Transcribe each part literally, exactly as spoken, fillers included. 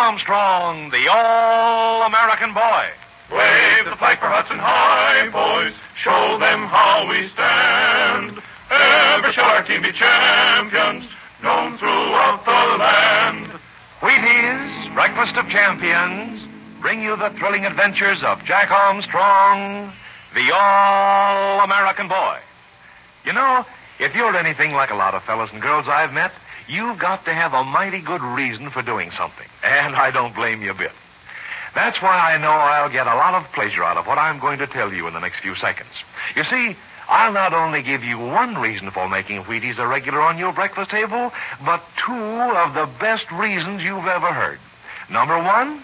Armstrong, the All-American Boy. Wave the flag for Hudson High, boys. Show them how we stand. Ever shall our team be champions, known throughout the land. Wheaties, Breakfast of Champions, bring you the thrilling adventures of Jack Armstrong, the All-American Boy. You know, if you're anything like a lot of fellas and girls I've met, you've got to have a mighty good reason for doing something. And I don't blame you a bit. That's why I know I'll get a lot of pleasure out of what I'm going to tell you in the next few seconds. You see, I'll not only give you one reason for making Wheaties a regular on your breakfast table, but two of the best reasons you've ever heard. Number one,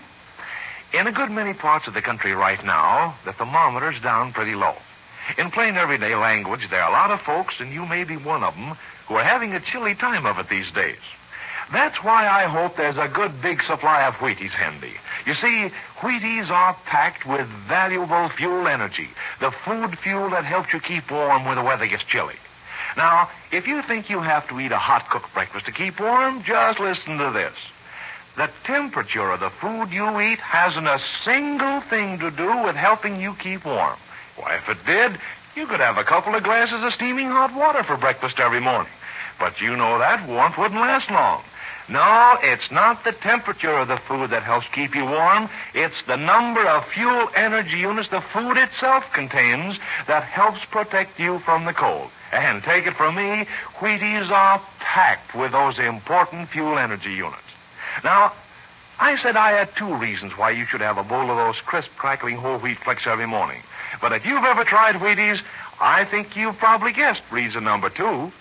in a good many parts of the country right now, the thermometer's down pretty low. In plain everyday language, there are a lot of folks, and you may be one of them, who are having a chilly time of it these days. That's why I hope there's a good big supply of Wheaties handy. You see, Wheaties are packed with valuable fuel energy, the food fuel that helps you keep warm when the weather gets chilly. Now, if you think you have to eat a hot-cooked breakfast to keep warm, just listen to this. The temperature of the food you eat hasn't a single thing to do with helping you keep warm. Why, if it did, you could have a couple of glasses of steaming hot water for breakfast every morning. But you know that warmth wouldn't last long. No, it's not the temperature of the food that helps keep you warm. It's the number of fuel energy units the food itself contains that helps protect you from the cold. And take it from me, Wheaties are packed with those important fuel energy units. Now, I said I had two reasons why you should have a bowl of those crisp, crackling whole wheat flakes every morning. But if you've ever tried Wheaties, I think you've probably guessed reason number two.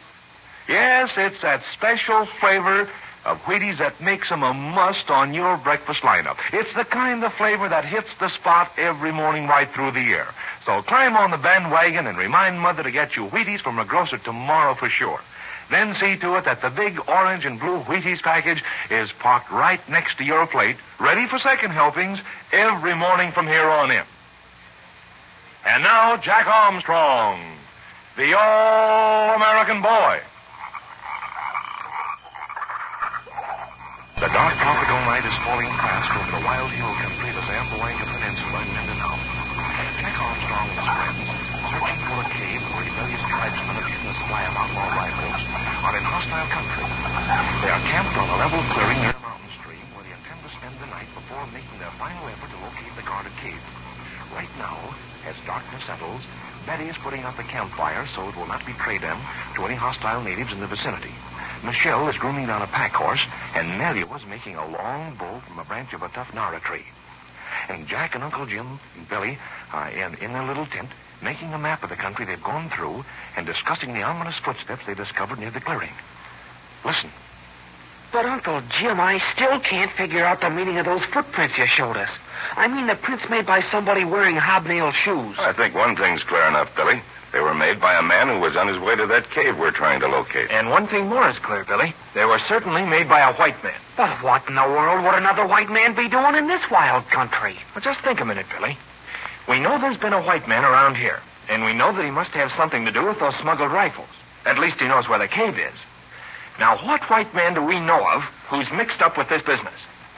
Yes, it's that special flavor of Wheaties that makes them a must on your breakfast lineup. It's the kind of flavor that hits the spot every morning right through the year. So climb on the bandwagon and remind Mother to get you Wheaties from a grocer tomorrow for sure. Then see to it that the big orange and blue Wheaties package is parked right next to your plate, ready for second helpings every morning from here on in. And now, Jack Armstrong, the All-American Boy. The dark tropical night is falling fast over the wild hill country, the Zamboanga Peninsula, and Mindanao. Jack Armstrong and his friends, searching for a cave where rebellious tribesmen have hidden a supply of outlaw rifles, are in hostile country. They are camped on a level clearing near a mountain stream where they intend to spend the night before making their final effort to locate the guarded cave. Right now, as darkness settles, Betty is putting out the campfire so it will not betray them to any hostile natives in the vicinity. Michelle is grooming down a pack horse, and Nellie was making a long bow from a branch of a tough nara tree. And Jack and Uncle Jim and Billy are in, in their little tent, making a map of the country they've gone through and discussing the ominous footsteps they discovered near the clearing. Listen. But, Uncle Jim, I still can't figure out the meaning of those footprints you showed us. I mean the prints made by somebody wearing hobnail shoes. I think one thing's clear enough, Billy. They were made by a man who was on his way to that cave we're trying to locate. And one thing more is clear, Billy. They were certainly made by a white man. But what in the world would another white man be doing in this wild country? Well, just think a minute, Billy. We know there's been a white man around here, and we know that he must have something to do with those smuggled rifles. At least he knows where the cave is. Now, what white man do we know of who's mixed up with this business?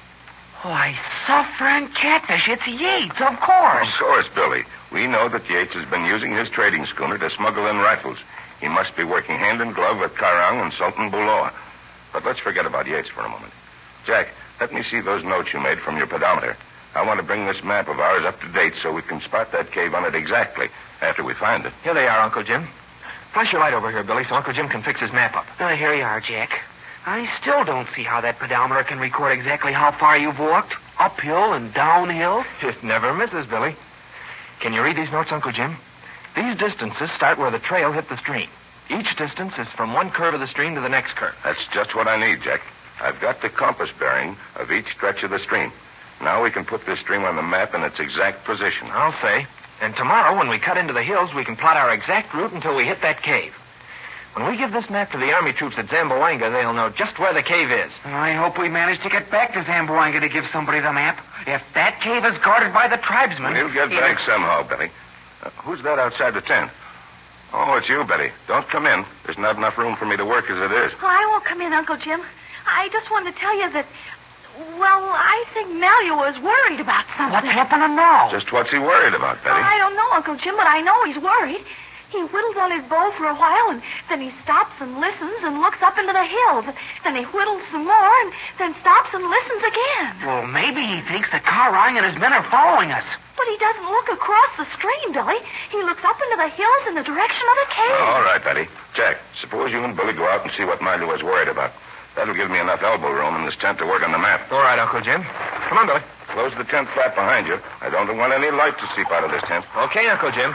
Why, suffering catfish, it's Yates, of course. Of course, Billy. We know that Yates has been using his trading schooner to smuggle in rifles. He must be working hand in glove with Karang and Sultan Buloa. But let's forget about Yates for a moment. Jack, let me see those notes you made from your pedometer. I want to bring this map of ours up to date so we can spot that cave on it exactly after we find it. Here they are, Uncle Jim. Flash your light over here, Billy, so Uncle Jim can fix his map up. Uh, here you are, Jack. I still don't see how that pedometer can record exactly how far you've walked, uphill and downhill. It never misses, Billy. Can you read these notes, Uncle Jim? These distances start where the trail hit the stream. Each distance is from one curve of the stream to the next curve. That's just what I need, Jack. I've got the compass bearing of each stretch of the stream. Now we can put this stream on the map in its exact position. I'll say. And tomorrow, when we cut into the hills, we can plot our exact route until we hit that cave. When we give this map to the army troops at Zamboanga, they'll know just where the cave is. I hope we manage to get back to Zamboanga to give somebody the map. If that cave is guarded by the tribesmen... We'll get back somehow, Betty. Uh, who's that outside the tent? Oh, it's you, Betty. Don't come in. There's not enough room for me to work as it is. Oh, I won't come in, Uncle Jim. I just wanted to tell you that Well, I think Malua is worried about something. What's happening now? Just what's he worried about, Betty? I don't know, Uncle Jim, but I know he's worried. He whittles on his bow for a while, and then he stops and listens and looks up into the hills. Then he whittles some more, and then stops and listens again. Well, maybe he thinks that Karang and his men are following us. But he doesn't look across the stream, Billy. He looks up into the hills in the direction of the cave. All right, Betty. Jack, suppose you and Billy go out and see what Malua is worried about. That'll give me enough elbow room in this tent to work on the map. All right, Uncle Jim. Come on, Billy. Close the tent flap behind you. I don't want any light to seep out of this tent. Okay, Uncle Jim.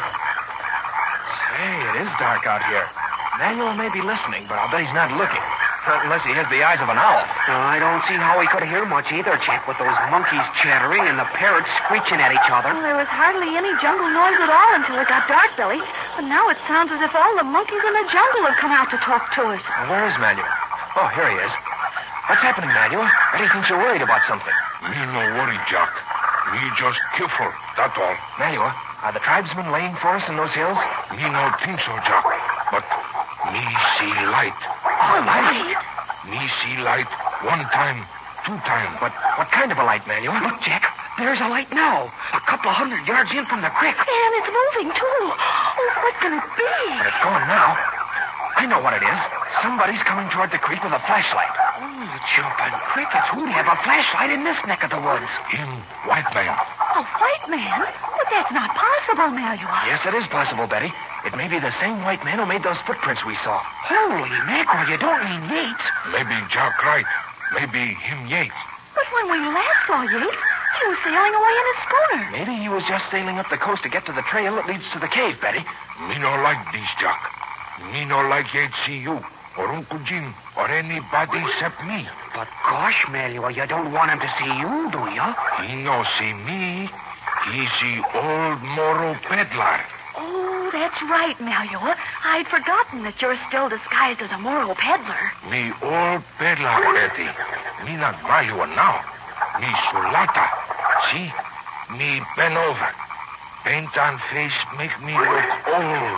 Say, it is dark out here. Manuel may be listening, but I'll bet he's not looking. Not unless he has the eyes of an owl. Uh, I don't see how he could hear much either, Jack, with those monkeys chattering and the parrots screeching at each other. Well, there was hardly any jungle noise at all until it got dark, Billy. But now it sounds as if all the monkeys in the jungle have come out to talk to us. Well, where is Manuel? Oh, here he is. What's happening, Manuel? Betty thinks you're worried about something. Me no worry, Jack. Me just careful, that's all. Manuel, are the tribesmen laying for us in those hills? Me no think so, Jack. But me see light. Oh, light? Me see light one time, two time. But what kind of a light, Manuel? Look, Jack, there's a light now. A couple of hundred yards in from the creek. And it's moving, too. Oh, what can it be? But it's gone now. I know what it is. Somebody's coming toward the creek with a flashlight. Oh, jumping crickets. Who'd have a flashlight in this neck of the woods? Him, white man. A white man? But that's not possible, Malua. Yes, it is possible, Betty. It may be the same white man who made those footprints we saw. Holy mackerel, you don't mean Yates. Maybe Jack right. Maybe him Yates. But when we last saw Yates, he was sailing away in his schooner. Maybe he was just sailing up the coast to get to the trail that leads to the cave, Betty. Me no like this, Jack. Me no like Yates see you, or Uncle Jim, or anybody except me. But gosh, Malua, you don't want him to see you, do you? He no see me. He see old Moro peddler. Oh, that's right, Malua. I'd forgotten that you're still disguised as a Moro peddler. Me old peddler, Betty. Me not Malua now. Me Sulata. See? Me bend over. Paint on face make me look old.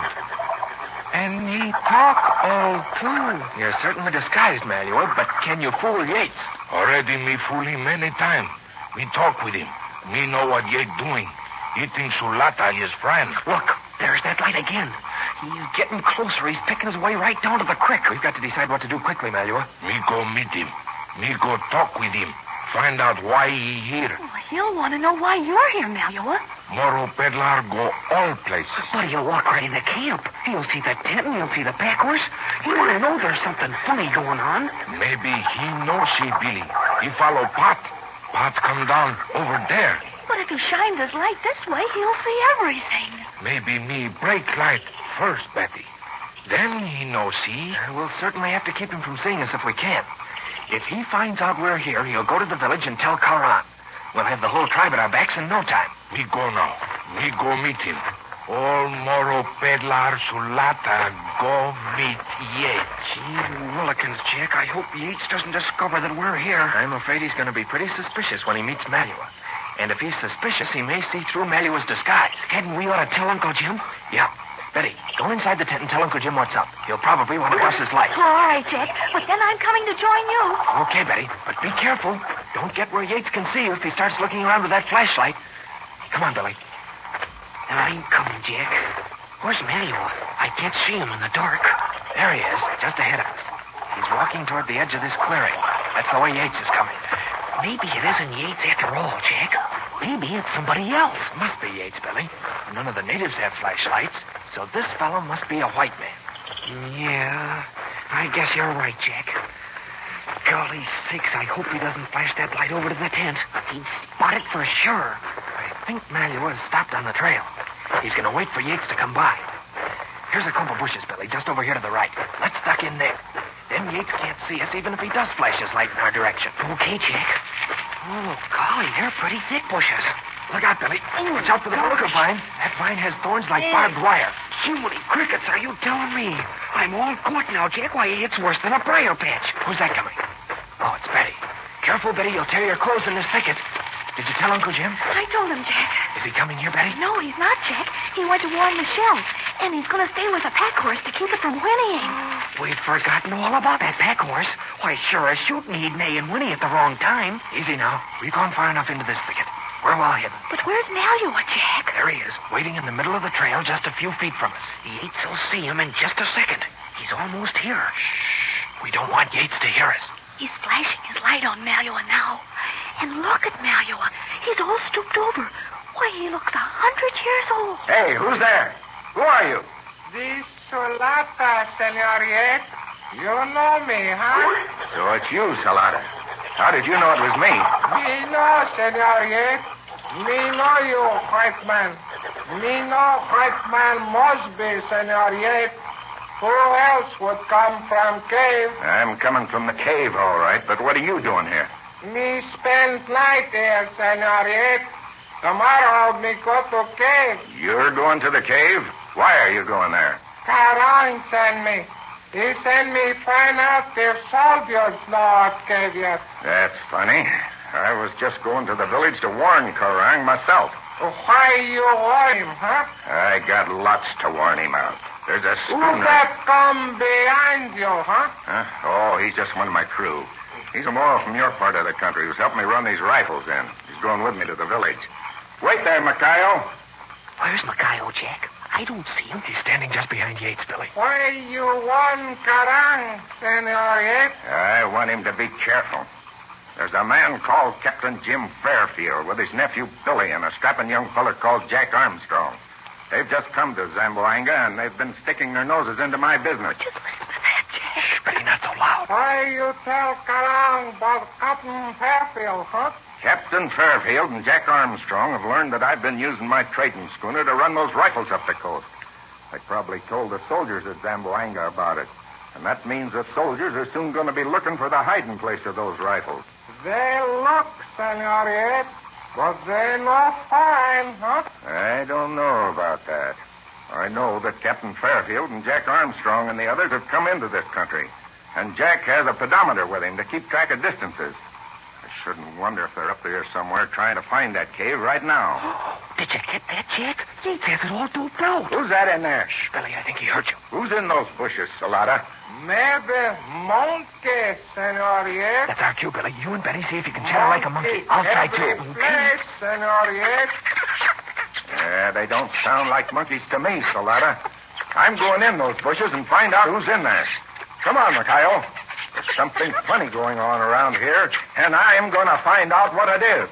And me talk old, too. You're certainly disguised, Manuel, but can you fool Yates? Already me fool him many times. Me talk with him. Me know what Yates doing. He thinks Sulata his friend. Look, there's that light again. He's getting closer. He's picking his way right down to the creek. We've got to decide what to do quickly, Manuel. Me go meet him. Me go talk with him. Find out why he here. Oh, he'll want to know why you're here, Malua. Moro peddler go all places. But he'll walk right into camp. He'll see the tent and he'll see the pack horse. He want to know there's something funny going on. Maybe he know see Billy. He follow Pot. Pot come down over there. But if he shines his light this way, he'll see everything. Maybe me break light first, Betty. Then he no see. We'll certainly have to keep him from seeing us if we can. If he finds out we're here, he'll go to the village and tell Karan. We'll have the whole tribe at our backs in no time. Me go now. Me go meet him. All Moro peddler Sulata go meet Yates. Gee willikins, Jack. I hope Yates doesn't discover that we're here. I'm afraid he's going to be pretty suspicious when he meets Malua. And if he's suspicious, he may see through Malua's disguise. Hadn't we ought to tell Uncle Jim? Yeah. Betty, go inside the tent and tell Uncle Jim what's up. He'll probably want to bust his light. All right, Jack. But then I'm coming to join you. Okay, Betty. But be careful. Don't get where Yates can see you if he starts looking around with that flashlight. Come on, Billy. I'm coming, Jack. Where's Malua? I can't see him in the dark. There he is, just ahead of us. He's walking toward the edge of this clearing. That's the way Yates is coming. Maybe it isn't Yates after all, Jack. Maybe it's somebody else. Must be Yates, Billy. None of the natives have flashlights, so this fellow must be a white man. Yeah, I guess you're right, Jack. Golly sakes, I hope he doesn't flash that light over to the tent. He'd spot it for sure. I think Malua has stopped on the trail. He's going to wait for Yates to come by. Here's a clump of bushes, Billy, just over here to the right. Let's duck in there. Then Yates can't see us even if he does flash his light in our direction. Okay, Jack. Oh, golly, they're pretty thick bushes. Look out, Billy. Watch out for the Molucca vine. That vine has thorns like barbed wire. Jiminy crickets, are you telling me? I'm all caught now, Jack. Why, it's worse than a briar patch. Who's that coming? Oh, it's Betty. Careful, Betty. You'll tear your clothes in this thicket. Did you tell Uncle Jim? I told him, Jack. Is he coming here, Betty? No, he's not, Jack. He went to warn Michelle, and he's going to stay with the pack horse to keep it from whinnying. we'd forgotten all about that pack horse. Why, sure as shooting he'd neigh and whinny at the wrong time. Easy now. We've gone far enough into this thicket. We're well hidden. But where's Malua, Jack? There he is, waiting in the middle of the trail just a few feet from us. Yates will see him in just a second. He's almost here. Shh. We don't want Yates to hear us. He's flashing his light on Malua now. And look at Malua. He's all stooped over. Why, he looks a hundred years old. Hey, who's there? Who are you? This Solata, Senoriet. You know me, huh? So it's you, Salada. How did you know it was me? Me know, Senoriet. Me know you, white man. Me know white man must be, Senoriet. Who else would come from cave? I'm coming from the cave, all right, but what are you doing here? Me spend night here, Senoriet. Tomorrow me go to cave. You're going to the cave? Why are you going there? Caron send me. He send me find out if soldiers know of cave yet. That's funny. I was just going to the village to warn Karang myself. Why you warn him, huh? I got lots to warn him out. There's a Who schooner. that come behind you, huh? Huh? Oh, he's just one of my crew. He's a Moro from your part of the country who's helping me run these rifles in. He's going with me to the village. Wait there, Makayo. Where's Makayo, Jack? I don't see him. He's standing just behind Yates, Billy. Why you want Karang, Senoriet? I want him to be careful. There's a man called Captain Jim Fairfield with his nephew Billy and a strapping young feller called Jack Armstrong. They've just come to Zamboanga, and they've been sticking their noses into my business. Just listen to that, Jack. Shh, Billy, not so loud. Why you tell Karang about Captain Fairfield, huh? Captain Fairfield and Jack Armstrong have learned that I've been using my trading schooner to run those rifles up the coast. They probably told the soldiers at Zamboanga about it. And that means the soldiers are soon going to be looking for the hiding place of those rifles. They look, Senoriet, but they no find, huh? I don't know about that. I know that Captain Fairfield and Jack Armstrong and the others have come into this country. And Jack has a pedometer with him to keep track of distances. I shouldn't wonder if they're up there somewhere trying to find that cave right now. Did you get that, Jack? Yates has it all doped out. Who's that in there? Shh, Billy, I think he heard you. Who's in those bushes, Salada? Maybe monkey, Senoriet. That's our cue, Billy. You and Betty see if you can chatter like a monkey. I'll try Every too. place, Senoriet. Yeah, they don't sound like monkeys to me, Salada. I'm going in those bushes and find out who's in there. Come on, Makayo. There's something funny going on around here, and I'm going to find out what it is.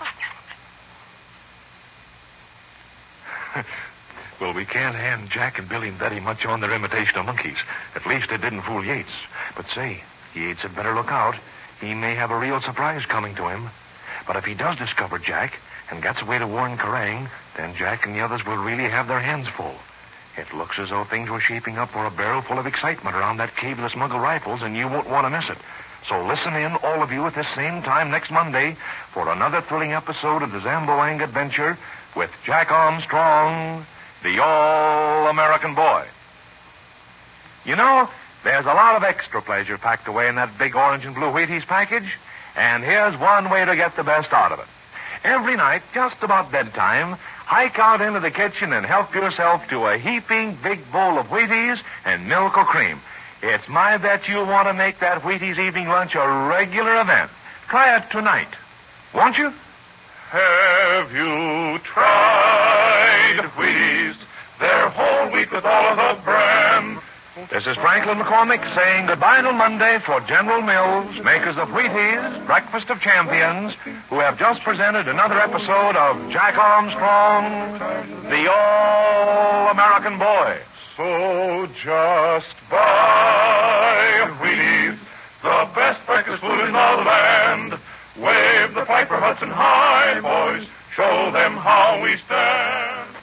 Well, we can't hand Jack and Billy and Betty much on their imitation of monkeys. At least it didn't fool Yates. But say, Yates had better look out. He may have a real surprise coming to him. But if he does discover Jack and gets away to warn Karang, then Jack and the others will really have their hands full. It looks as though things were shaping up for a barrel full of excitement around that cave of the smuggled rifles, and you won't want to miss it. So listen in, all of you, at this same time next Monday for another thrilling episode of the Zamboanga Adventure with Jack Armstrong, the All-American Boy. You know, there's a lot of extra pleasure packed away in that big orange and blue Wheaties package, and here's one way to get the best out of it. Every night, just about bedtime, hike out into the kitchen and help yourself to a heaping big bowl of Wheaties and milk or cream. It's my bet you'll want to make that Wheaties evening lunch a regular event. Try it tonight, won't you? Have you tried Wheaties? They're whole wheat with all of the bran. This is Franklin McCormick saying goodbye till Monday for General Mills, makers of Wheaties, Breakfast of Champions, who have just presented another episode of Jack Armstrong, the All-American Boy. So just buy Wheaties, the best breakfast food in the land. Wave the Piper Hudson high, boys. Show them how we stand.